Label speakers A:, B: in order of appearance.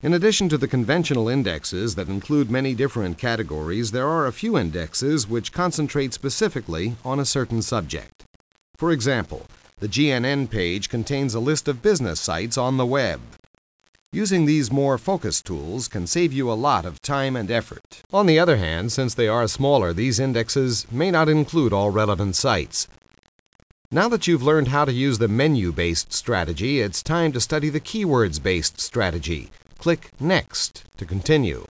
A: In addition to the conventional indexes that include many different categories, there are a few indexes which concentrate specifically on a certain subject. For example, the GNN page contains a list of business sites on the web. Using these more focused tools can save you a lot of time and effort. On the other hand, since they are smaller, these indexes may not include all relevant sites. Now that you've learned how to use the menu-based strategy, it's time to study the keywords-based strategy. Click Next to continue.